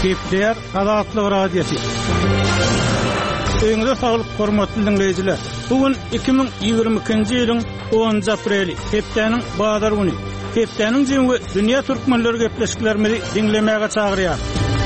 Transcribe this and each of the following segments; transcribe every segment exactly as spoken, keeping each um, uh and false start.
Kepler Adatlyk Radiosu. Öňde saglyk hormatly dinleýijiler. Bugün iki bin ýygrimi ikinji ýylyň onunji apreli, hepdeniň bazar güni. Hepdeniň jemgy dünýä türkmenleri gepleşiklerini dinlemäge çagyrýar.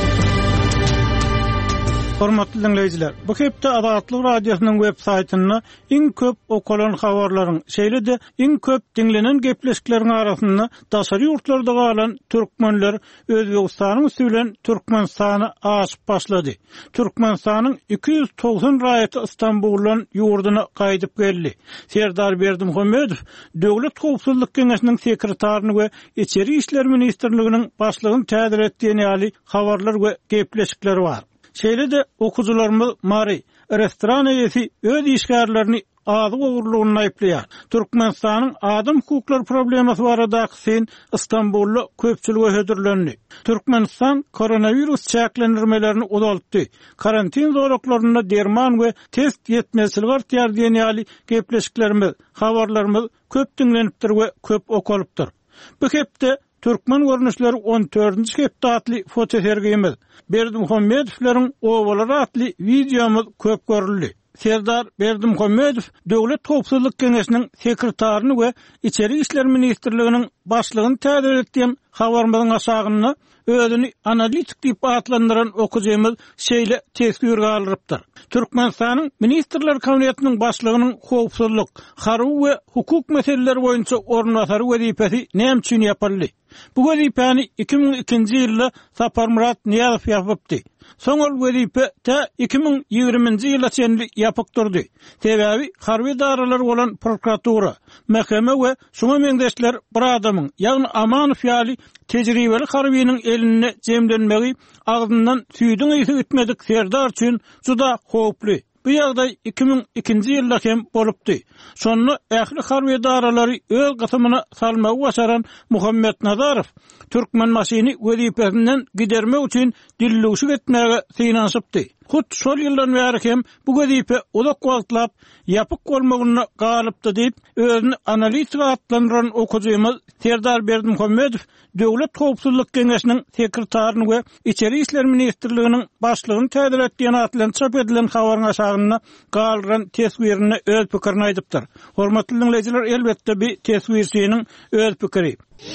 Hormatly dinleýijiler, bu hepde Adatlyk Radiosynyň web saýtyna iň köp okalan habarlaryň, şeýle-de iň köp dinlenen gepleşikleriň arasynda daşary ýurtlarda galan türkmenler Özbegistanyň üstünden Türkmenistany aşyp başlady. Türkmenistanyň iki yüz doksan raýaty Istanbuldan ýurduna gaýdyp geldi. Serdar Berdimuhammedow Döwlet Howpsuzlyk Keňeşiniň sekretaryny we Içeri işler ministrliginiň başlygyny täzir etdiğini ýaly habarlar we gepleşikleri bar. Şeýle-de okuwçylarymyz Mari restoran eýesi öz işgärlerini azy gowurlugyny aýplaýar. Türkmenistanyň adam hukuklary problemasy baradaky sen Istanbulda köpçüligi hödürlendi. Türkmenistan koronavirus çäklendirmelerini uzaltdy. Karantin zoraklaryna derman we test ýetmezligi artýar diýen ýaly gepleşiklerimiz, habarlarymyz köp dinlenipdir we köp okalypdyr. Bu hepde Türkmen görnüşleri on dördünji hepde atly fotosergimiz, Berdimuhammedowlaryň owalary atly videomuz köp görüldi. Serdar Berdimuhammedow Döwlet Howpsuzlyk Keňeşiniň sekretaryny we Içeri işler ministrliginiň başlygyny täzir etdiň habarymyzyň aşagyny özüni analitik diýip atlandyran okuwjymyz şeýle tesbir galypdyr. Türkmenistanyň Ministrler Kabinetiniň başlygynyň howpsuzlyk, harby we hukuk meseleleri boýunça ornatary wezipesi näme üçin ýapyldy? Bu wezipany iki bin ikinji ýylda Saparmurat Niýazow ýapypdy. Soňal wezipe ta iki bin ýygrimiňji ýyla çenli ýapyk durdy. Sebebi harby daralar bolan prokuratura, mahkeme we şoňa meňdeşler bir adamyň, ýagny Amanow ýaly tejribeli harbynyň eline jemlenmegi agzyndan süýdüň ýygy gitmedik Serdar üçin juda howply. Bu ýagdaý iki bin ikinji ýylda hem bolupdy. Şonu ähli harby daralary öz gysymyna salmagy başaran Muhammed Nazarow Türkmen masyny wezipesinden gidermek üçin dillugşyk etmäge synaşypdy. Hut şol ýyldan bäri hem bu wezipe uzak wagtlap ýapyk bolmagyna galypdy diýip özüni analitik atlandyran okuwjymyz Serdar Berdimuhammedow Döwlet Howpsuzlyk Keňeşiniň sekretaryny we Içeri işler ministrliginiň başlygyny täzir etdiğini atlan çap edilen habaryň aşagyna galyran tesbirini öz pikirini aýdypdyr. Hormatly dinleýijiler, elbetde bir tesbirçiniň öz pikiri.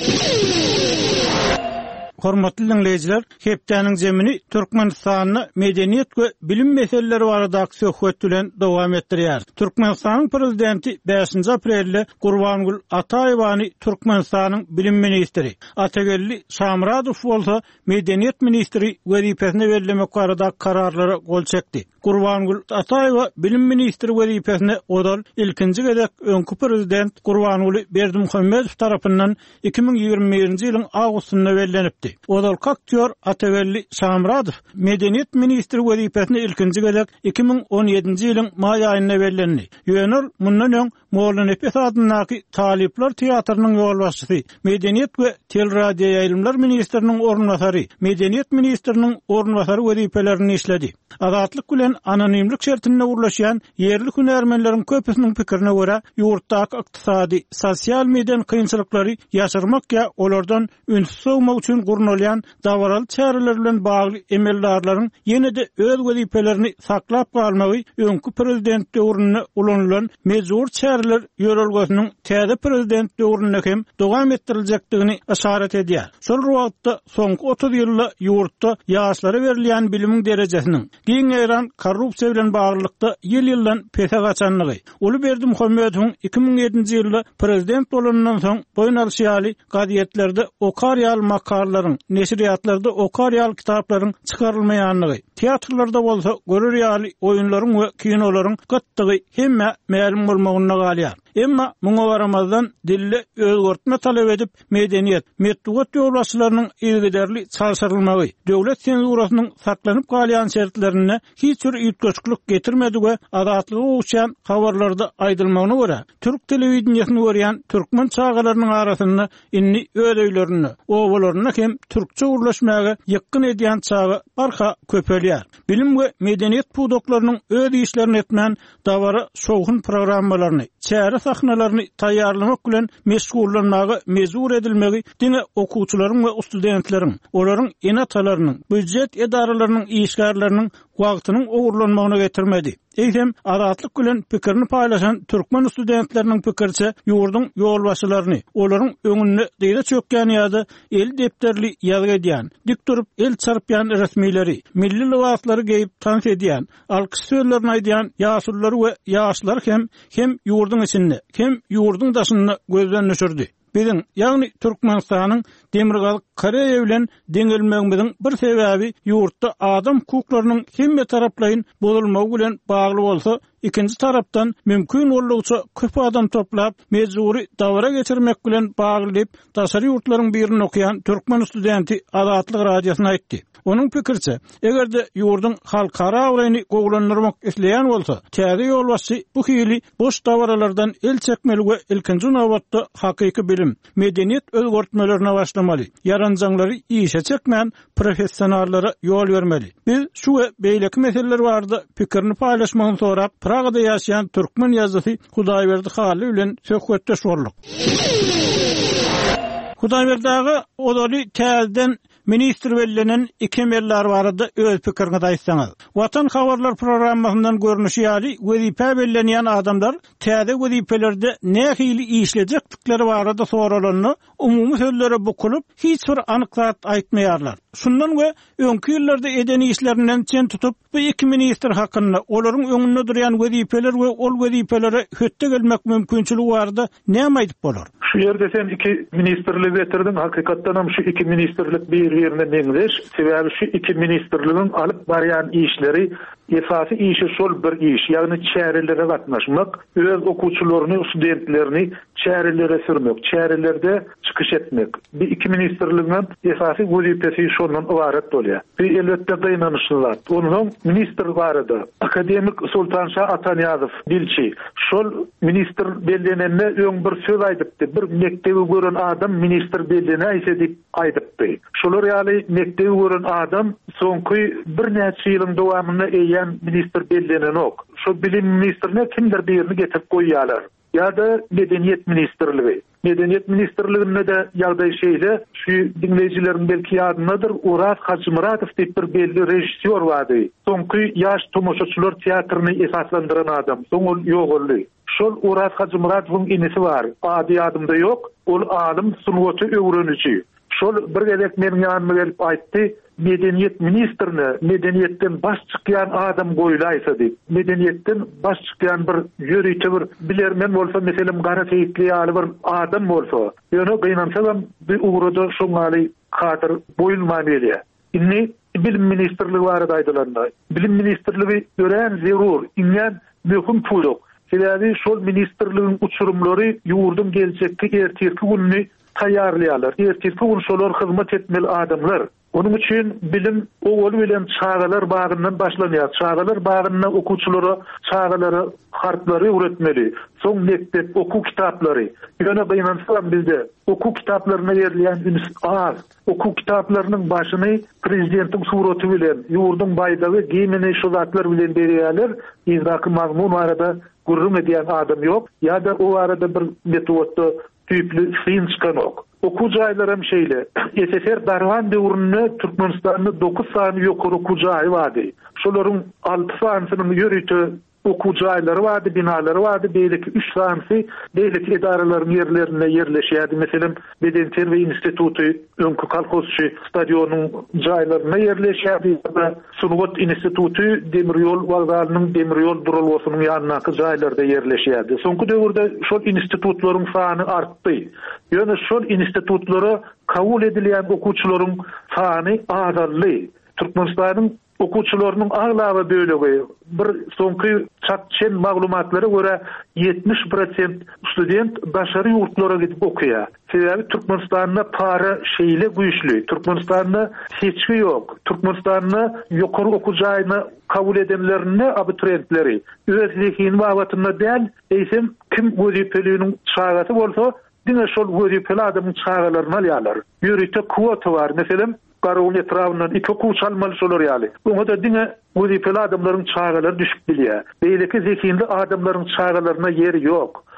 Hormatly dinleýijiler, hepdeniň jemini Türkmenistanyň medeniýet we bilim meseleleri baradaky söhbet bilen dowam etdirýär. Türkmenistanyň prezidenti beşinji aprelde Gurbangul Ataýewany Türkmenistanyň bilim ministri, Atagelli Şamradow bolsa medeniýet ministri wezipesine bellemek baradaky kararlara gol çekdi. Gurbangul Ataýewa bilim ministri wezipesine odal ilkinji gezek öňkü prezident Gurbangul Berdimuhammedow tarapyndan iki bin ýygrimi birinji ýylyň awgustynda bellenipdi. Odal aktyor Atagelli Şamradow medeniýet ministri wezipesine ilkinji gezek iki bin on ýedinji ýylyň may aýynda bellendi. Ýöner mundan öň Moğlan Epes adynaky Talipler teatrynyň ýolbaşçysy, medeniýet we teleradio ýaýlymlar ministriniň ornatary, medeniýet ministriniň ornatary wezipelerini işledi. Adatlyk bilen anonimlik şertinde urlaşýan yerli hünärmenleriň köpüsiniň pikirine görä, ýurtdaky ykdysady, sosial mediýanyň kynçylyklary ýaşyrmak ýa olardan ünsüz sowmak üçin gurulýan dawaraly çäreler bilen bagly emeldarlaryň ýene-de öz wezipelerini saklap galmagy öňkü prezident döwrüne ulanylan mejbur çäreler ýörelgesiniň täze prezident döwrüne hem dowam etdiriljakdygyny işaret edýär. Şol wagtda soňky otuz ýylda ýurtda ýaşlara berilýän bilimiň derejesiniň giň eran korrupsiýa bilen baglykda ýyl-ýyldan pese gaçanlygy. Uly Berdimuhammedow iki bin ýedinji ýylda prezident bolandan soň boyun alşýaly gazetlerde okar ýaly makarlaryň, neşriýatlarda okar ýaly kitaplaryň çykarylmaýanlygy, teatrlarda bolsa görür ýaly oýunlaryň we kinolaryň gatdygy hemme mälim bolmagyna galýar. Emma muňa baramazdan dille özgörtme talep edip medeniýet, medeniýet ýolbaşçylarynyň ilgiderli çalşyrylmagy, döwlet senzurasynyň saklanyp galýan şertlerine hiç bir ýetgeçlik getirmedi we adatlygy uçan habarlarda aýdylmagyna görä, türk telewizionyny görýän türkmen çağalarynyň arasynda inni öýlerini, owalaryna hem türkçe urlaşmagy ýakyn edýän çağı barka köpelýär. Bilim we medeniýet pudoklarynyň öz işlerini etmän dawara şowhun programmalaryny, çäre sahnalaryny taýýarlamak bilen meşgullanmagy mezur edilmegi diňe okuwçylaryň we studentleriň, olaryň enatalarynyň, büdjet edaralarynyň işgärleriniň wagtynyň ogurlanmagyna getirmedi. Eýsem azatlyk bilen pikirini paýlaşan türkmen studentleriniň pikirçe ýurdun ýolbaşçylaryny, olaryň öňüne diýde çökýän ýa-da el depterli ýazgy edýän, dik durup el çarpýan resmileri, milli libaslary geyip tans edýän, alkyş sözlerini aýdýan ýaşullar we ýaşlar hem hem ýurdun içinde, hem ýurdun daşyny gözden düşürdi. Bizim, ýagny Türkmenistanyň Demirgalyk Koreýa bilen deňelmegimiziň bir sebäbi ýurtda adam hukuklarynyň hemme taraplaryň bozulmagy bilen bagly bolsa, ikinji tarapdan mümkin bolýarça köp adam toplap mezuri dawra geçirmek bilen bagly diýip daşary ýurtlaryň birini okuyan türkmen studenti Azatlyk radiosyna aýtdy. Onun pikirçe, egerde ýurdun halkara awraýny gowlanyrmak isleýän bolsa, täze ýolbaşçy bu hili boş dawralardan el çekmeli we ilkinji nowatda hakyky bilim, medeniýet özgörtmelerini başlamaly. Yaranjaňlary işe çekmän professionallara ýol bermeli. Biz şu we beýleki meseleler barada pikirini paýlaşmagyny sorap, Pragada ýaşaýan türkmen ýazgysy Hudaýberdi Haly bilen söhbetde şorluk. Hudaýberdagy odaly täzeden ministr bellenen iki merler barada öz pikirini daýsaňyz. Watan habarlar programmasyndan görnüşi ýaly wezipe bellenýän adamlar täze wezipelerde nähili işlejeklikleri barada soralanyny umumy sözlere bukulup hiç bir anyklap aýtmaýarlar. Şundan we öňki ýyllarda eden işlerinden çen tutup bu iki ministr hakkında olaryň öňünde durýan wezipeler we ol wezipelere hötte gelmek mümkinçiligi barada näme aýdyp bolar? Şu ýerde sen iki ministrlik getirdiň, hakykatdan hem şu iki ministrlik bir ýerine neňdeş. Sebäbi şu iki ministrligiň alyp barýan işleri esasy işi şol bir iş, ýagny çärelere gatnaşmak, öz okuwçylaryny, studentlerini çärelere sürmek, çärelerde çykyş etmek. Bir iki ministrligiň esasy wezipesi şondan ibaret bolýar. Bir elbetde daýnanyşlar. Onuň ministr barada akademik Sultanşa Ataniýazow dilçi. Şol ministr bellenende öň bir söz aýdypdy. Bir mektebi gören adam ministr bellene aýse diýip aýdypdy. Şolar ýaly mektebi gören adam soňky bir näçe ýylyň dowamyny eýen ministr bellenen ok. Şo bilim ministrine kimdir birini getirip goýýarlar. Ýa-da medeniýet ministrligi. Medeniýet ministrliginde de ýagdaý şeýle şu dinleýijilerin belki ýadynadyr, Uras Hacymuratow diýip bir belli rejissor bardy. Soňky ýaş tomoşaçylar teatryny esaslandyran adam. Soň ol ýogurly. Şol Uras Hacymuratowyň inisi bar. Ady ýadymda ýok. Ol alim, sunwaty öwreniji. Şol bir gelek meniň ýanyma gelip aýtdy, medeniýet ministrine medeniýetden baş çykýan adam goýlaýsa diýip, medeniýetden baş çykýan bir ýörüýçi bir bilermen bolsa, meselem gara feýitli ýaly bir adam bolsa, ýöne gynansalam bir ugrada şoňaly hatyr boýulmaly. Inni bilim ministrligi barada aýdylandy. Bilim ministrligi gören zerur, inňen möhüm puýruk. Sebäbi şol ministrligiň uçurumlary ýurdun geljekki ertirki gününi taýýarlaýarlar. Ertirki gün şolar hyzmat etmeli adamlar. Onun için bilim owul bilen çağalar bagyndan başlanýar. Çağalar bagyndan okuwçylara çağalara harflary öğretmeli. Soň mektep okuw kitaplary. Ýöne beýnansam bizde okuw kitaplarına ýerleýän üns az. Okuw kitaplarının başyny prezidentiň suraty bilen, ýurdun baýdagy giyimini şu zatlar bilen berýärler. Ýa-da mazmun arada gurrum edýän adam ýok, ýa-da o arada bir metodda tüýpli syn çykanok. Okuw jaýlar hem şeýle. S S R darwan döwründe Türkmenistanyň dokuz sany ýokary okuw jaýy bardy. Şolaryň alty sanynyň ýörüýte okuw jaýlary bardy, binalary bardy, beýleki üç sany beýleki edaralaryň ýerlerine ýerleşýärdi. Meselem Beden Terbiýe Instituty, öňkü kolhozçy stadionuň jaýlaryna ýerleşýärdi. Sunwat Instituty Demirýol wagdalynyň Demirýol durulwasynyň ýanynaky jaýlarda ýerleşýärdi. Soňky döwürde şol institutlaryň sany artdy. Ýöne şol institutlara kabul edilýän okuwçylaryň sany azaldy. Türkmenistanyň okuwçylarynyň aglaby bölegi bir soňky çatçen maglumatlara görä ýetmiş prosent student daşary ýurtlara gidip okuýar. Sebäbi Türkmenistanyň para şeýle güýçli, Türkmenistanyň seçki ýok. Türkmenistanyň ýokary okuw jaýyny kabul edenlerini abiturientleri öz zehini wagtyna däl, eýsem kim wezipeligiň çagaty bolsa, diňe şol wezipeli adamyň çagalaryny alýarlar. Ýörüýte kwota bar, meselem Garawun etrafından iki okuw çalmaly şolar ýaly. Oňa da diňe wezipeli adamlaryň çagalary düşüp bilýär. Beýleki zekinli adamlaryň çagalaryna ýeri ýok.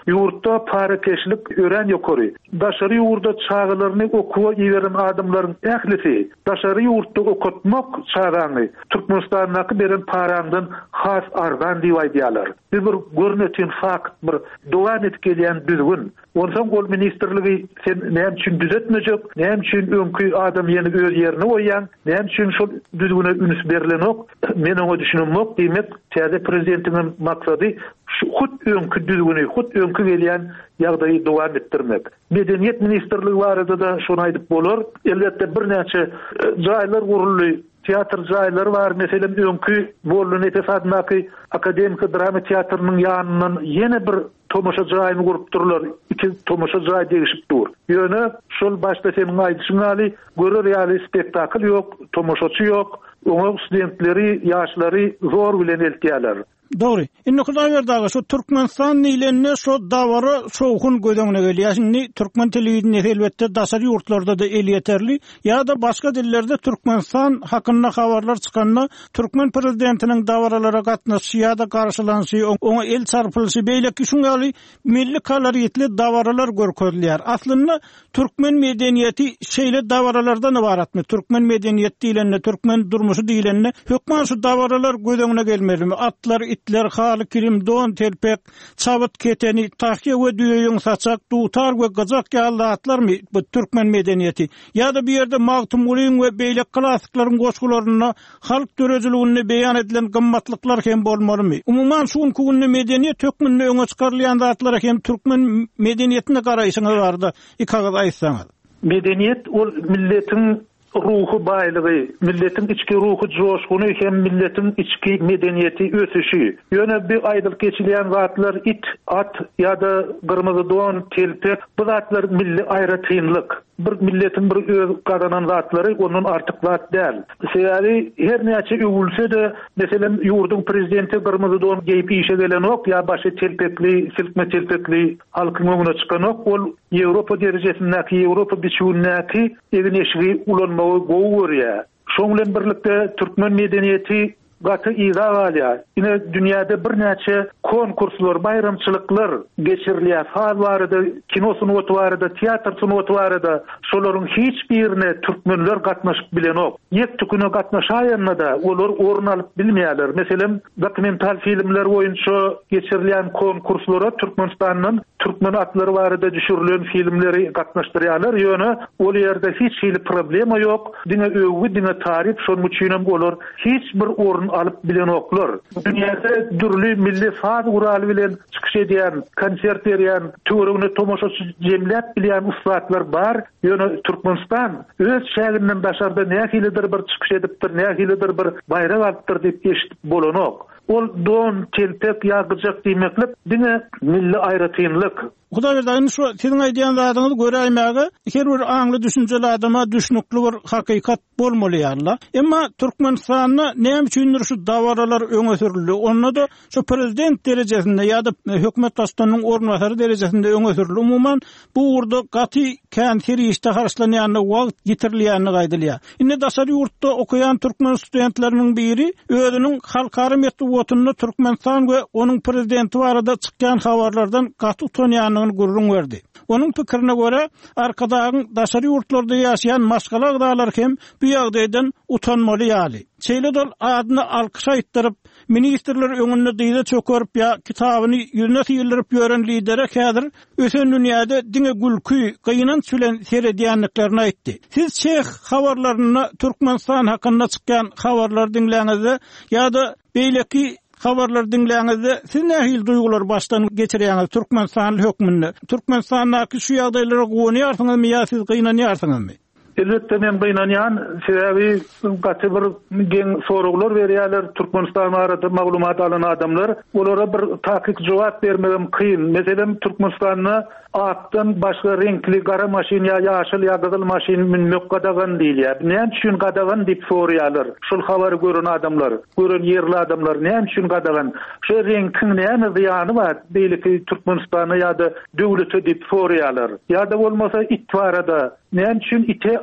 Yurtda parakeşlik ören ýokary. Daşary ýurda çağlaryny okuwa ýeren adamlaryň ählisi, daşary ýurtda okutmak çağany Türkmenistanyňky beren parandan has argan diýip aýdýarlar. Bir görnetin fakt, bir dowam edip gelýän düzgün. Ondan ol ministrligi sen näme üçin düzetmejek, näme üçin öňkü adam ýeni öz ýerine goýýan, näme üçin şol düzgüne üns berilenok, men oňa düşünmok diýmek, täze prezidentiň maksady şu hut öňkü düzgüni, hut öňkü gelýän ýagdaýy dowam etdirmek. Medeniýet ministrligi barada da şonu aýdyp bolar. Elbetde bir näçe jaýlar guruldy. Teatr jaýlary bar, meselem öňkü Bolun Etefadnaky akademik drama teatrnyň ýanyndan ýene bir tomoşa jaýyny gurup durlar. İki tomoşa jaý degişip dur. Ýöne şol başda senin aýdyşyň aly görür ýaly spektakl ýok, tomoşaçy ýok. Oňa studentleri, ýaşlary zor bilen eltýärler. Doğru. Inni Hudaýberdagy şu Türkmenistan nilenine şu dawara soğukun gödöňüne gelýär. Şimdi Türkmen telewizionyny elbetde daşary ýurtlarda da el yeterli. Ya da başga dillerde Türkmenistan hakynda habarlar çykanna Türkmen prezidentiniň dawaralara gatnaşy ya da garşylanşy, oňa el çarpylşy beýleki şuňaly milli koloritli dawaralar görkezilýär. Aslynda Türkmen medeniýeti şeýle dawaralardan ibaratmy? Türkmen medeniýeti diýilende, Türkmen durmuşy diýilende hökmen şu dawaralar gödöňüne gelmelimi? Atlar, itler, haly kirim, don, telpek, çabyt keteni, tahkiye we düýeň saçak, dutar we gazak ýaly atlarmy bu Türkmen medeniýeti? Ya da bir ýerde magtum ulyň we beýlek klassiklaryň goşgularyna halk dörejiligini beýan edilen gymmatlyklar hem bolmalymy? Umumyň şu günki medeniýet hökmünde öňe çykarylýan zatlar hem Türkmen medeniýetine garaýşyňyz barda ikagaz aýtsaňyz. Medeniýet ol milletiň ruhu baýlygy, milletiň içki ruhu joşguny hem milletiň içki medeniýeti ösüşi. Ýöne bir aýdylyp geçilýän zatlar it, at ýa-da gyrmyzy don, telpek, bu zatlar milli aýratynlyk. Bir milletin bir öz gadanan zatlary onun artyk zat däl. Sebäbi her näçe öwülse de, meselem ýurdun prezidenti gyrmyzy don geyip işe gelenok ýa başy telpekli, silkme telpekli halkyň öňüne çykanok, ol Ýewropa derejesindäki, Ýewropa biçimindäki evin eşigi ulanmagy gowy. Şoň bilen birlikde Türkmen medeniýeti gaty iza galya. Ine dünýäde bir näçe konkurslar, bayramçylyklar geçirilýär. Hal barada, kino sunuwaty barada, teatr sunuwaty barada şolaryň hiç birine türkmenler gatnaşyp bilenok. Ýek tüküne gatnaşaýanna da olar orun alyp bilmeýärler. Meselem dokumental filmler boýunça geçirilýän konkurslara Türkmenistanyň türkmen atlary barada düşürilen filmleri gatnaşdyrýarlar. Ýöne ol ýerde hiç hili problema ýok. Diňe öwgi, diňe tarif şonuň üçin bolar. Hiç bir orun alyp bilenoklar. Dünýäde dürli milli faz guraly bilen çykyş edýän, konsert berýän, töweregine tomoşaçy jemläp bilýän ustatlar bar. Ýöne Türkmenistan öz şäherinden daşarda nähilidir bir çykyş edipdir, nähilidir bir bayram alypdyr diýip eşitip bolanok. Ol don, telpek, ýagıjak diýmeklik diňe milli aýratynlyk. Hudaýberdagyň şu siziň aýdýan zadyňyzy göräýmäge her bir aňly düşünjeli adama düşnükli bir hakykat bolmaly ýa-da. Emma Türkmenistanyň näme üçindir şu dawaralar öňe sürildi? Onda da şu prezident derejesinde ýa-da hökümet başçysynyň ornwasary derejesinde öňe sürildi. Umumyň bu urda gaty kanser işde harçlanýany wagt getirilýäni gaýdylýar. Indi daşary ýurtda okuyan Türkmen studentleriniň biri özüniň halkary metbuatyny Türkmenistan we onuň prezidenti barada çykkan habarlardan gaty utanýany gurrun verdi. Onun pikirine göre arkadaşın daşary ýurtlarda ýaşaýan maşgala gıdalar hem bu ýagdaýdan utanmaly ýaly. Çeýle dol adyny alkyş aýtdyryp, ministrler öňünde diýde çökerip ýa kitabyny ýüzüne ýyldyryp ýören lidere häzir ösen dünýäde diňe gülkü, gyýnan sülen seredýänliklerini aýtdy. Siz çeх habarlaryny Türkmenistan hakynda çykkan habarlar dinläňizde ýa-da beýleki habarlar dinläňizde siz nähil duýgular başdan geçirýäňiz Türkmenistan hökmünde? Türkmenistanyňky şu ýagdaýlara gowunýarsyňyzmy ýa siz gynanýarsyňyzmy? Elbette men gynanýan, sebäbi gaty bir geň soraglar berýärler Türkmenistan barada maglumat alan adamlar. Olara bir takyk jogap bermegem kyn. Meselem Türkmenistanyň atdan başga renkli gara maşin ýa ýaşyl ýa gyzyl maşin minmek gadagan diýilýär. Näme üçin gadagan diýip sorýarlar. Şol habary gören adamlar, gören ýerli adamlar näme üçin gadagan? Şu renkiň näme zyany bar? Beýleki Türkmenistany ýa-da döwleti diýip sorýarlar. Ýa-da bolmasa it barada näme üçin ite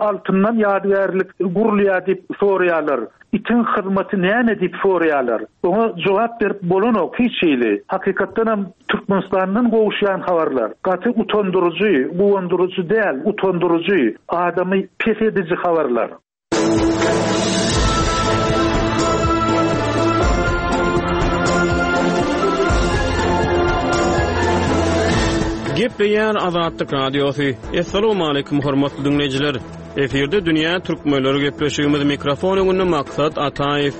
altından ýadygärlik gurulýar diýip soraýarlar. İtin hyzmaty näme diýip soraýarlar. Oňa jogap berip bolanok hiç şeýle. Hakykatdan hem Türkmenistanyň gowuşýan habarlar. Gaty utandyryjy, guwandyryjy däl, utandyryjy, adamy pes edici habarlar. Gepleýär Azatlyk Radiosu. Assalamu alaykum hormatly dinleýijiler. Eferde dünýä türkmenleri gepleşigimiz mikrofon öňünde maksat Ataýew.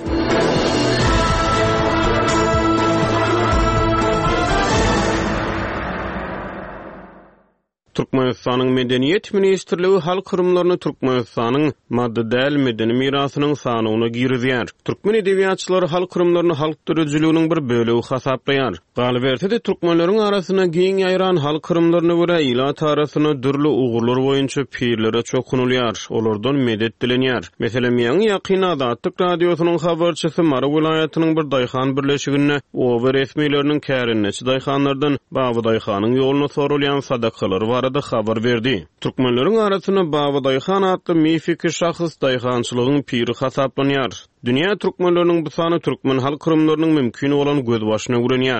Türkmenistanyň Medeniýet Ministrligi halk gurumlaryny Türkmenistanyň maddäl medeni mirasynyň sanyna girýär. Türkmen edebiýatçylary halk gurumlaryny halk dörejliginiň bir bölegi hasaplaýar. Galbertede türkmenleriň arasyna giň ýaýran halk gurumlaryna görä ila tarasyna dürli ugurlar boýunça pirlere çokunulýar. Olardan medet dilenýär. Meselem ýa-ni ýakyn Azatlyk Radiosynyň habarçysy Mara vilayatynyň bir daýhan birleşigine o resmileriniň kärinneçi daýhanlardan Baby daýhanyň ýoluny sorulýan sadakalary barada habar berdi. Türkmenleriň arasyna Baby daýhan adly mifiki şahs daýhançylygyň piri hasaplanýar. Dünýä türkmenleriniň bu sany türkmen halk gurumlarynyň mümkin bolan göz başyna gürenýär.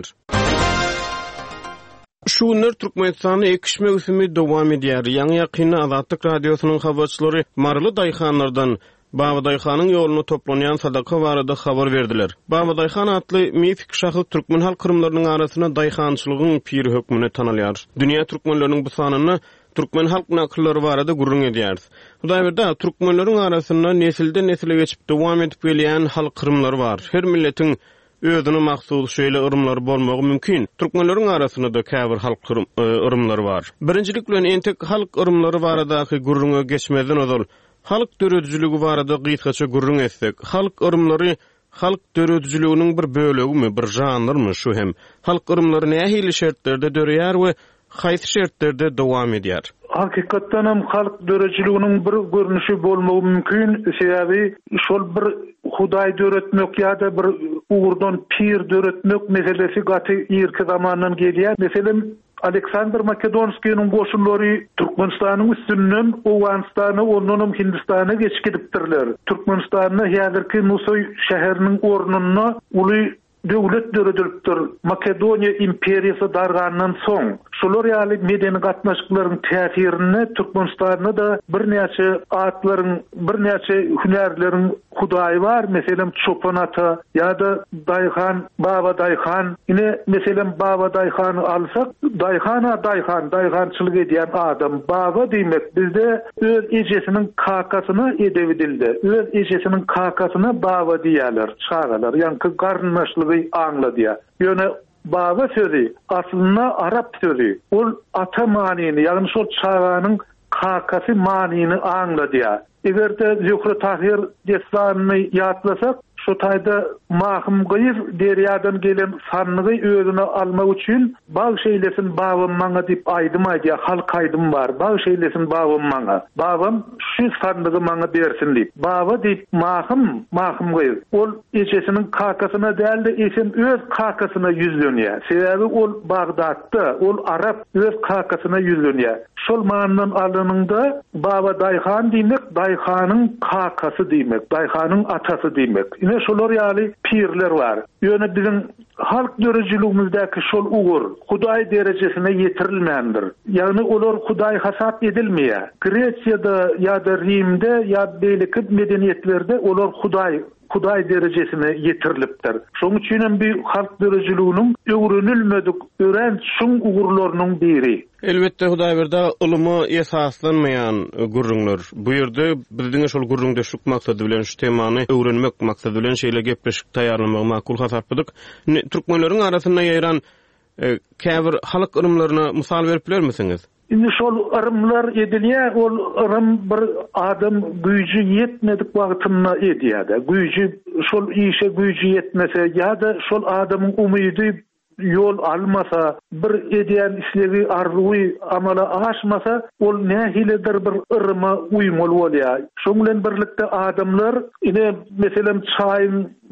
Şu günler Türkmenistanyň ekiş mewsimi dowam edýär. Ýa-ni ýakyn Azatlyk Radiosynyň habarçylary marly daýhanlardan Baby daýhanyň ýoluny toplanýan sadaka barada habar berdiler. Baby daýhan adly mifik şahs türkmen halk gurumlarynyň arasyna daýhançylygyň piri hökmüne tanalýar. Dünýä türkmenleriniň bu sanyny türkmen halk nakyllary barada gurrun edýär. Hudaýberde türkmenleriň arasyna nesilden nesile geçip dowam edip gelýän halk gurumlary bar. Her milletiň özüne mahsus şeýle ırımlary bolmagy mümkin. Türkmenleriň arasyna da käbir halk ırımlary bar. Birinjilik bilen entek halk ırımlary baradaky gurrunga geçmeden ozal halk dörejiligi barada gysgaça gurrun etsek, halk ırımlary halk dörejiligining bir bölegimi, bir janrmy şu hem. Halk ırımlary nähili şertlerde döreýär we haýsy şertlerde dowam edýär? Hakykatdan hem halk dörejiliginiň bir görnüşi bolmagy mümkin. Sebäbi şol bir Hudaý döretmek ýa-da bir ugurdan pir döretmek meselesi gaty ýerki zamandan gelýär. Meselem Aleksandr Makedonskiýanyň goşunlary Türkmenistanyň üstünden Owganistany, ondan Hindistana geçkidipdirler. Türkmenistanyň häzirki Nusoy şäheriniň ornuny uly döwlet döredilipdir. Makedoniýa imperiýasy dargandan soň şolar ýaly medeni gatnaşyklaryň täsirini Türkmenistanyna da bir näçe atlaryň, bir näçe hünärleriň hudaýy bar. Meselem Çopan ata ýa-da daýhan, Baba daýhan. Ine meselem Baba daýhany alsak, daýhana daýhan, daýhançylyk edýän adam Baba diýmek bizde öz ejesiniň kakasyny edebidildi. Öz ejesiniň kakasyna Baba diýerler, çağalar. Ýa-ni garnaşlygy anladýar. Ýöne Baba sözü aslında Arap sözü. Ol ata manini, yani şol çağanyň kakasy manini anladýar. Egerde Zühre Tahir destanyny ýatlasak, şu taýda mahum gyýyr derýadan gelen sanlygy özüne almak üçin baý şeýlesin babam maňa diýip aýdymaýdy, halk aýdym bar. Baý şeýlesin babam maňa. Babam şu sanlygy maňa bersin diýip. Baba diýip mahum, mahum gyýyr. Ol ejesiniň kakasyna däldi, eşin öz kakasyna ýüzlenýär. Sebäbi ol Bagdatda, ol Arap öz kakasyna ýüzlenýär. Şol manyndan alynynda Baba daýhan diýmek, daýhanyň kakasy diýmek, daýhanyň atasy diýmek. Ine şolar ýaly pirler bar. Ýöne bizim halk dörejiligimizdäki şol ugur Hudaý derejesine ýetirilmändir. Ýagny olar Hudaý hasap edilmeýär. Gresiýada ýa-da Rimde ýa-da beýleki medeniýetlerde olar Hudaý Hudaý derejesine ýetirilipdir. Şoň üçin hem bir halk dörejiliginiň öwrenilmedik ören şuň ugurlarynyň biri. Elbette Hudaýberde ulymy esaslanmaýan gurrunlar. Bu ýerde bizdiň şol gurrunda şu maksady bilen şu temany öwrenmek maksady bilen şeýle gepleşip taýýarlamagy makul hasapdyk. Türkmenleriň arasyna ýaýran käbir halk ırımlaryna mysal berip bilermisiňiz? Indi şol ırımlar edilýär, ol ırım bir adam güýji ýetmedik wagtynda edýär. Güýji şol işe güýji ýetmese ýa-da şol adamyň umydy yol almasa, bir edýän işleri arzuwy amala aşmasa, ol nähiledir bir ırma uýmaly bolýar. Şoň bilen birlikde adamlar ine meselem çaýyň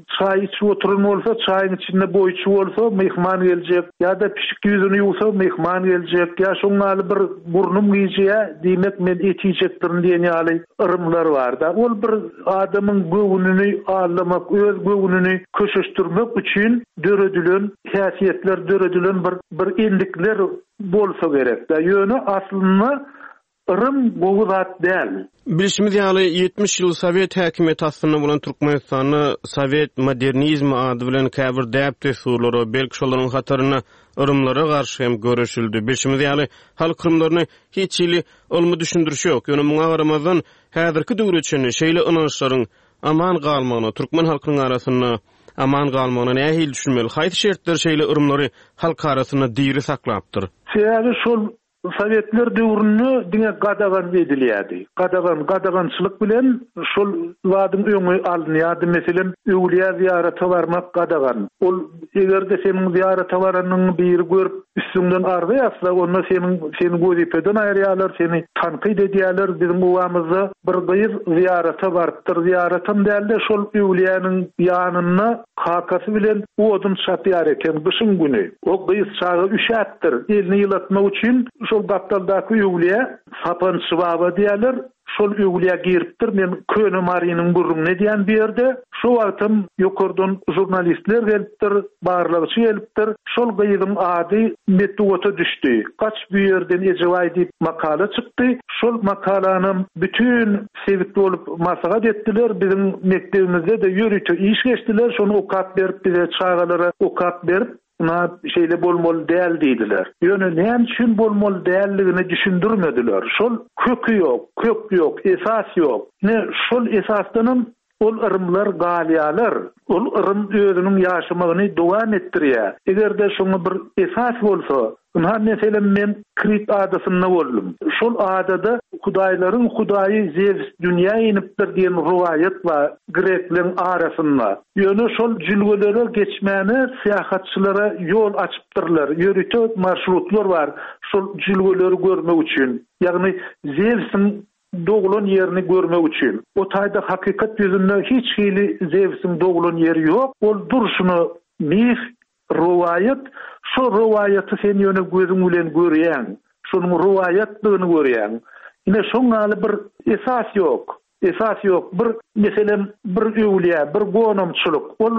çay içip oturun bolsa, çayın içinde boyçu bolsa mehman gelecek, ya da pişik yüzünü yuwsa mehman gelecek, ya şoňaly bir burnum giýje, diýmek men etijekdirin diýen ýaly ırımlar bar da. Ol bir adamyň göwnüni alamak, öz göwnüni köşeşdirmek üçin döredilen häsiýetler, döredilen bir bir endikler bolsa gerek da. Ýöne aslında ırım bu zat däl. Bilişimiz ýaly yetmiş ýyl Sowet häkimeti aslynda bolan Türkmenistany Sowet modernizmi ady bilen käbir däp tesurlary belki şolaryň hataryna ırımlara garşy hem görüşildi. Bilişimiz ýaly halk ırımlaryny hiç ýyly olmy düşündürşi ýok. Ýöne muňa garamazdan häzirki döwür üçin şeýle ynançlaryň aman galmagyna, türkmen halkynyň arasynda aman galmagyna nähili düşünmeli? Haýsy şertler şeýle ırımlary halk arasynda diri saklapdyr? Şeýle şol Sovetler döwründe diňe gadagan edilýärdi. Gadagan, gadagançylyk bilen şol wadyň öňü alınýardy. Meselem, öwliýa ziýarata barmak gadagan. Ol egerde seniň ziýarata baranyň bir görüp üstünden argy ýatsa, onda seniň seni gözepeden aýrýarlar, seni tanqid edýärler. Bizim uwamyzda bir gyýyr ziýarata bardyr. Ziýaratam dälde şol öwliýanyň ýanyna kakasy bilen odun çapýar eken gyşyň güni. O gyýyr çagy üşätdir. Elini ýylatmak üçin şol battaldaky öwliýä sapançy baba diýerler. Şol öwliýä giripdir. Men köne Mariýanyň gurruny diýen berde şu wagtym ýokardan jurnalistler gelipdir, barlagyçy gelipdir. Şol gyýyň ady Metuwata düşdi. Kaç bir ýerden ejeway diýip makala çykdy. Şol makalanyň bütün sebit bolup maslahat etdiler. Bizim mektebimizde de ýürütü iş geçdiler. Şonu okat berip bize çağalara okat berip na şeýle bolmaly däl diýdiler. Ýöne näme üçin bolmaly dälligini düşündirmediler. Şol kökü ýok, kök ýok, esas ýok. Ne şol esasdanam ol ırımlar galyalar. Ol ırım özüniň ýaşamagyny dowam etdirýär. Egerde şoňa bir esas bolsa, Ünha meselem men Krit adasynda boldum. Şol adada Hudaýlaryň Hudaýy Zeus dünýä inipdir diýen riwayet bar Greklerin arasynda. Ýöne şol jülgelere geçmäni syýahatçylara ýol açypdyrlar. Ýörüte marşrutlar bar şol jülgeleri görmek üçin. Ýagny Zeus'yň doğulan yerini görmek üçin. O taýda hakykat ýüzünde hiç hili Zeus'yň doğulan yeri ýok. Ol durşuny mif riwayet, şu riwayeti sen ýöne gözüň bilen görýän, şonuň riwayetligini görýän. Ine şoňaly bir esas ýok. Esas ýok. Bir meselem bir öwliýä, bir gonomçylyk. Ol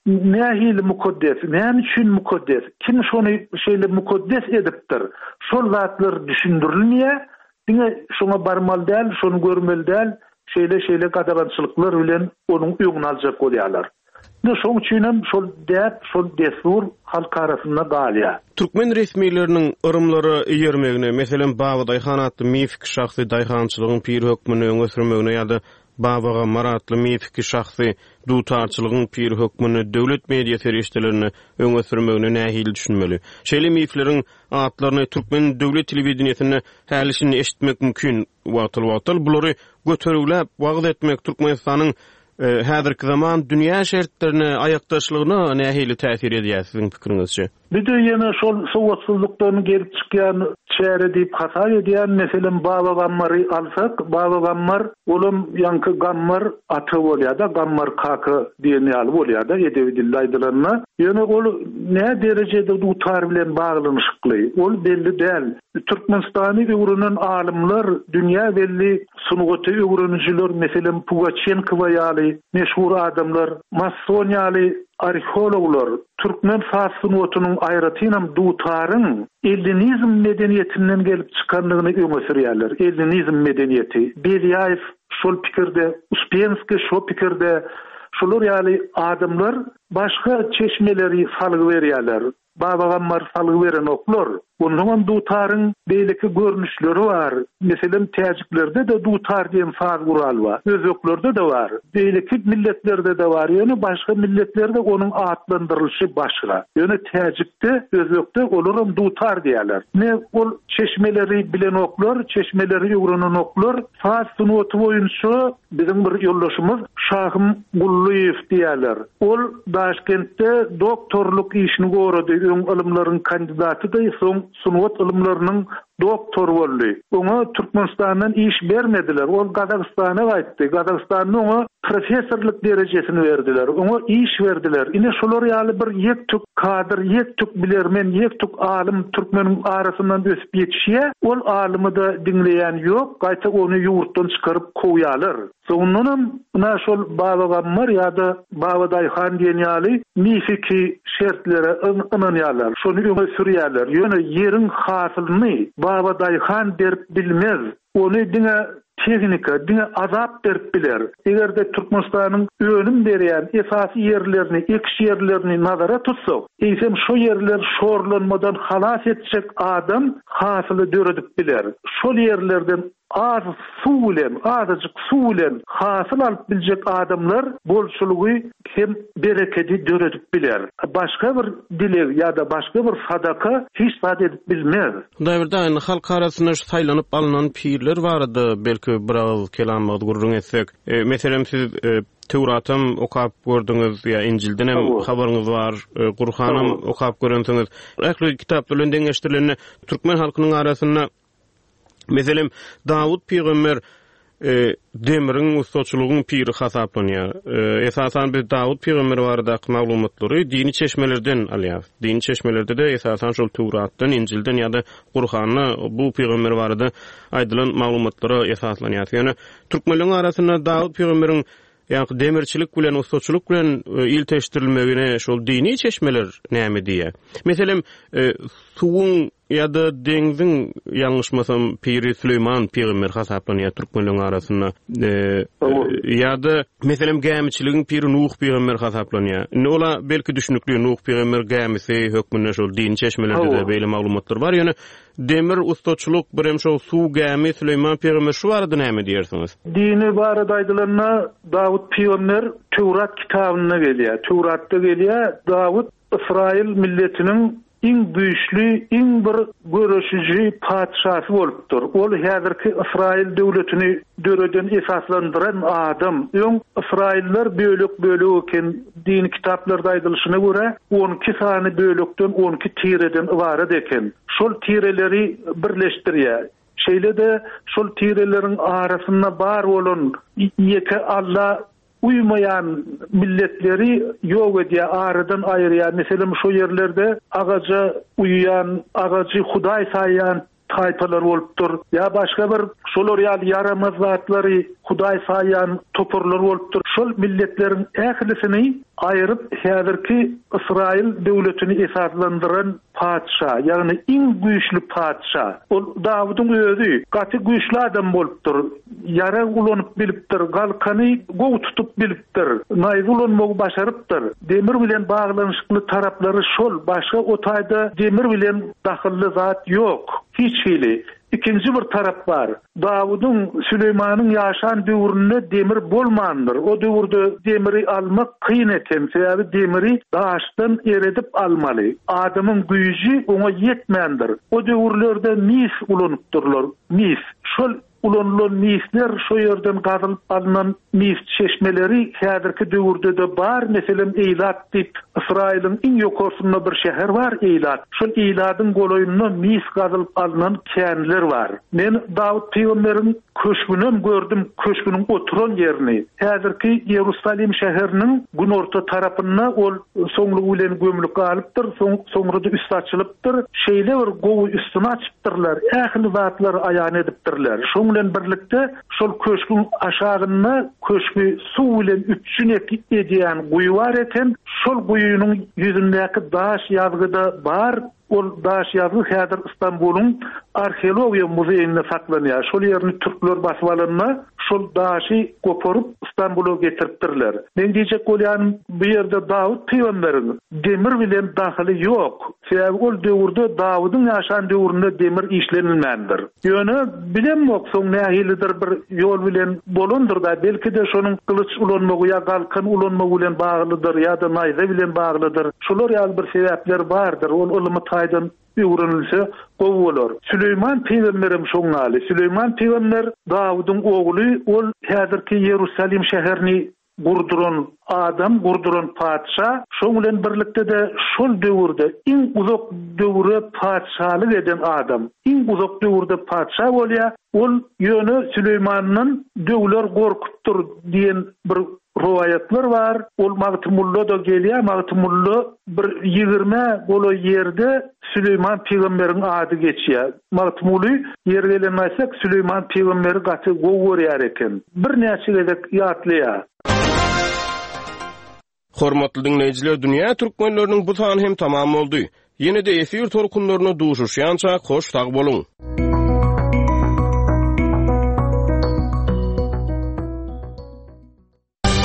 nähili mukaddes, näme üçin mukaddes? Kim şonu şeýle mukaddes edipdir? Şol zatlar düşündirilmeýär. Diňe şoňa barmaly däl, şonu görmeli däl, şeýle şeýle gadagançylyklar bilen onuň öňüni aljak bolýarlar. Ne şoň üçin hem şol däp, şol desur halk arasynda galýa. Türkmen resmiýetleriniň ırımlary ýermegine, meselem Baba Daýhan atly mifik şahsy daýhançylygyň pir hökmüni öňe sürmegine ýa-da Babaga maratly mifik şahsy dutarçylygyň pir hökmüni döwlet media serişdelerini öňe sürmegine nähili düşünmeli. Şeýle mifleriň atlaryny Türkmen döwlet telewizionyny hälisini eşitmek mümkin. Watyl-watyl bulary göterilip wagt etmek Türkmenistanyň häzirki zaman dünýä şertlerine aýakdaşlygyna nähili täsir edýär siziň pikiriňizçe? Bir de ýene şol sowatsyzlykdan gelip çykýan çäre diýip hata edýän meselem Baba Gammary alsak, Baba Gammar olum ýanky Gammar aty bolýar da, Gammar kaka diýen ýaly bolýar da edebi dilde aýdylanma. Ýöne ol nä derejede dutar bilen baglanyşykly? Ol belli däl. Türkmenistany öwrünen alimler, dünýä belli sunugaty öwrenijler, meselem Pugaçenkowa ýaly meşhur adamlar, Masson ýaly arheologlar, Türkmen fars sunugatynyň aýratynam dutaryň ellinizm medeniýetinden gelip çykanlygyny öňe sürýärler. Ellinizm medeniýeti. Belyaev şol pikirde, Uspensky şol pikirde, şolar ýaly adamlar başga çeşmeleri salygy berýärler. Baba Gammar salygy beren oklar. Ondan dutaryň beýleki görnüşleri var. Meselem täjiklerde de dutar diýen saz gural bar. Özöklerde de bar. Beýleki milletlerde de bar. Ýöne başga milletlerde onuň atlandyrylyşy başga. Ýöne täjikde, özökde olaram dutar diýerler. Ne ol çeşmeleri bilen oklar, çeşmeleri öwrenen oklar, saz sunugaty boýunça bizim bir ýoldaşymyz Şahym Gulluýew diýerler. Ol Daşkentde doktorluk işini gördi, öň ilimleriň kandidaty da, soň sunugat ilimleriniň doktor boldy. Oňa Türkmenistandan iş bermediler. Ol Gazagystana gaýtdy. Gazagystanyň oňa professorlyk derejesini berdiler. Oňa iş berdiler. Ine şolar ýaly bir ýektuk kadr, ýektuk bilermen, ýektuk alim türkmeniň arasyndan ösüp ýetişýär. Ol alymy da dinleýän ýok, gaýta ony ýurtdan çykaryp koýýarlar. Sonundan buna şol Babagamar ýa-da Baba Daýhan diýen ýaly mifiki şertlere ynanýarlar. Şonu öňe sürýärler. Ýöne ýeriň hasylyny Baba Daýhan berip bilmez. Ony diňe teknika, diňe azap berip biler. Egerde Türkmenistanyň önüm berýän esasy ýerlerini, ekş ýerlerini nazara tutsak, eýsem şo ýerler şorlanmadan halas etjek adam hasyly döredip biler. Şol ýerlerden az su bilen, azıcık su bilen hasyl alyp biljek adamlar bolşulugy hem bereketi döredip biler. Başga bir dilek ýa-da başga bir sadaka hiç sad edip bilmez. Daýbirde aýyny halk arasyna saýlanyp alynan pirler bardy. Belki biraz kelammy gurrun etsek. E, meselem siz e, Tewratym okap gördüňiz ýa Injilden hem habaryňyz bar, e, Kur'anam okap görensiňiz. Ähli kitaplaryndan deňeşdirileni türkmen halkynyň arasyna meselem Dawud peýgamber e, demirin ustaçylygyň piri hasaplanýar. E, esasan biz Dawud peýgamber barada maglumatlary dini çeşmelerden alýar. Dini çeşmelerde de esasan şol Tewratdan, Injilden ýa-da Kur'anna bu peýgamber barada aýdylan maglumatlary esaslanýar. Ýöne türkmenliň arasyna Dawud peýgamberiň ýa-da demirçilik bilen ustaçylyk bilen e, ilteşdirilmegine şol dini çeşmeler näme diýär. Meselem e, suwun ýa-da deňziň ýalňyşmasam Piri Süleyman peýgamber hasaplanýar türkmenliň arasyna. E, e, ýa-da meselem gämiçiligiň Piri Nuh peýgamber hasaplanýar. Nola belki düşünükli Nuh peýgamber gämisi hökmünde şol dini çeşmelerde de beýle maglumatlar bar. Ýöne demir ustaçylyk birem şol suw gämi Süleyman peýgamber şu barada näme diýersiňiz? Dini barada aýdylanma Dawud peýgamber Tewrat kitabyna gelýär. Tewratda gelýär Dawud İsrail milletiniň iň güýçli, iň bir görüşüji padşasy bolupdyr. Ol häzirki İsrail döwletini döreden esaslandyran adam. Öň İsrailler bölük bölük eken din kitaplarda aýdylyşyna görä on iki sany bölükden on iki tireden ibaret eken. Şol tireleri birleşdirýär. Şeýle de şol tireleriň arasynda bar bolan ýeke Allah uymayan milletleri yok ediyor, aradan ayırıyor. Mesela şu yerlerde ağaca uyuyan, ağacı Huday sayan tayfalar olupdur. Ya başka bir şolar ýaly yaramaz zatları Huday sayan toporlar olupdur. Şol milletlerin ählisini ayırıp häzirki İsrail döwletini esaslandyran padşa, ýagny iň güýçli padşa. Ol Dawydyň özü gaty güýçli adam bolupdyr. Yara ulanyp bilipdir, galkany gow tutup bilipdir. Naýzy ulanmagy başarypdyr. Demir bilen baglanyşykly taraplary şol, başga o taýda demir bilen dahylly zat ýok. Hiç hili. İkinci bir tarap var. Davydyň, Süleymanyň ýaşan döwründe demir bolmandyr. O döwürde demiri almak kyn eken, sebäbi demiri daşdan eredip almaly. Adamyň güýji oňa ýetmändir. O döwürlerde mis ulanypdyrlar. Mis. Şol ulanılan misler şu yerden gazylyp alynan mis çeşmeleri häzirki döwürde de bar. Meselem Eýlat diýip İsrail'in iň ýokarsynda bir şäher var, Eýlat. Şol Eýlatyň goloýundan mis gazylyp alynan känler var. Men Dawud peýgamberiň köşkünem gördüm, köşküniň oturan ýerini. Häzirki Ýerusalim şäheriniň günorta tarapynda ol soňlugy bilen gömülük alypdyr, soňra da üst açylypdyr. Şeýle bir gowy üstüne açypdyrlar. Ähli zatlar aýan edipdirler. Şoň bilen birlikde şol köşküň aşagynda köşkü suw bilen üçin edýän guýy bar eken, şol guýynyň ýüzündäki daş ýazgyda bar. Ol daş ýazgy häzir İstanbulyň arheologiýa muzeýinde saklanýar. Şol ýerni türkler basyp alanda şol daşy goparyp İstanbula getiripdirler. Men diýjek bolýan bu ýerde Dawud peýgamberiň demir bilen dahyly ýok. Sebäbi ol döwürde Dawydyň ýaşan döwründe demir işlenilmändir. Ýöne bilemok soň nähilidir bir ýol bilen bolandyr da belki de şonuň kılıç ulanmagy ýa galkyn ulanmagy bilen baglydyr ýa-da naýza bilen baglydyr. Şolar ýaly bir sebäpler bardyr. Ol ulamy taýdan öwrenilse gowy bolar. Süleyman peýgamberim şoňaly. Süleyman peýgamber Dawydyň ogly, ol häzirki Ýerusalim şäherini gurduran adam, gurduran padşa, şoň bilen birlikde de şol döwürde iň uzak döwüre padşalyk eden adam, iň uzak döwürde padşa bolýar, ol ýöne Süleýmanyň döwler gorkupdyr diýen bir rowayatlar var. Ol Magtymullo da gelýär. Magtymullo bir ýigirme golo ýerde Süleyman peýgamberiň ady geçýär. Magtymully ýer gelenmäsek Süleyman peýgamberi gaty gow görýär eken. Bir näçe gezek ýatlaýar. Hormatly dinleýijiler, dünýä türkmenläriniň bu sany hem tamam boldy. Ýene-de efir torkunlaryna duşuşýança hoş tag boluň.